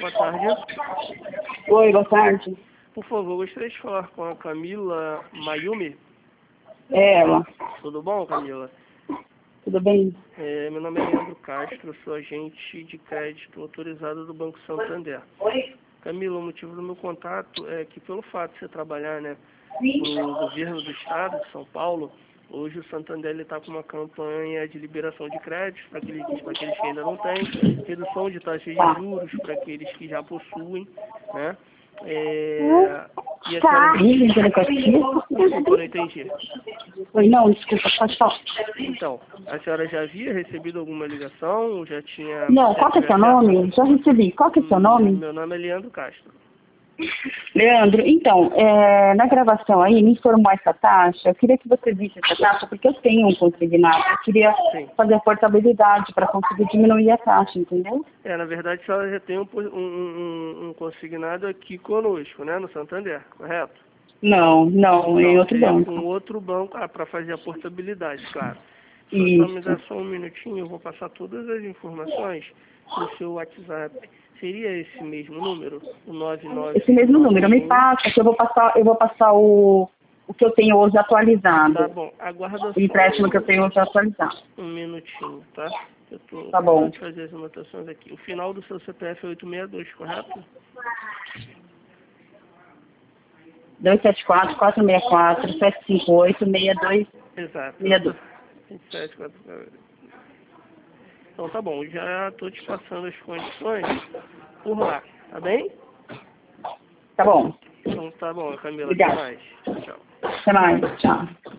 Boa tarde. Oi, boa tarde. Por favor, gostaria de falar com a Camila Mayumi. É ela. Tudo bom, Camila? Tudo bem? Meu nome é Leandro Castro, sou agente de crédito autorizado do Banco Santander. Camila, o motivo do meu contato é que pelo fato de você trabalhar, né, no governo do estado de São Paulo, hoje o Santander está com uma campanha de liberação de créditos para aqueles que ainda não têm, redução de taxas de juros para aqueles que já possuem, né? E a senhora... Desculpa, eu não entendi. Oi, não, desculpa, pode falar. Então, a senhora já havia recebido alguma ligação? Já tinha... Não, qual que é seu nome? Já recebi. Qual que é seu nome? Meu nome é Leandro Castro. Leandro, então, na gravação aí, me informou essa taxa. Eu queria que você visse essa taxa, porque eu tenho um consignado. Eu queria fazer a portabilidade para conseguir diminuir a taxa, entendeu? Na verdade, a senhora já tem um consignado aqui conosco, né, no Santander, correto? Não, em outro banco. Com outro banco, para fazer a portabilidade, claro. Só me dá só um minutinho, eu vou passar todas as informações no seu WhatsApp. Seria esse mesmo número? O 99? Esse mesmo número. Me passa, que eu vou passar o que eu tenho hoje atualizado. Tá bom, aguarda o empréstimo que eu tenho hoje atualizado. Um minutinho, tá? Eu tô tá bom. Vou fazer as anotações aqui. O final do seu CPF é 862, correto? 274-464-758-62. Exato. 62. 27, 4... Então tá bom, já tô te passando as condições por lá, tá bem? Tá bom. Então tá bom, Camila, Obrigada. até mais. Tchau. Até mais, tchau.